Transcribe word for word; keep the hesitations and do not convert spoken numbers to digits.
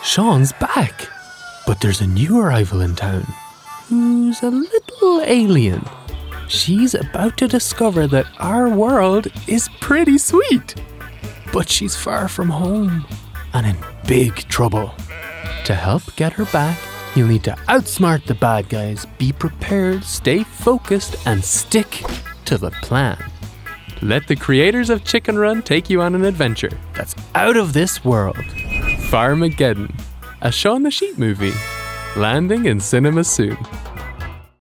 Sean's back. But there's a new arrival in town who's a little alien. She's about to discover that our world is pretty sweet. But she's far from home and in big trouble. To help get her back, you'll need to outsmart the bad guys, be prepared, stay focused, and stick to the plan. Let the creators of Chicken Run take you on an adventure that's out of this world. Farmageddon, a Shaun the Sheep movie, landing in cinemas soon.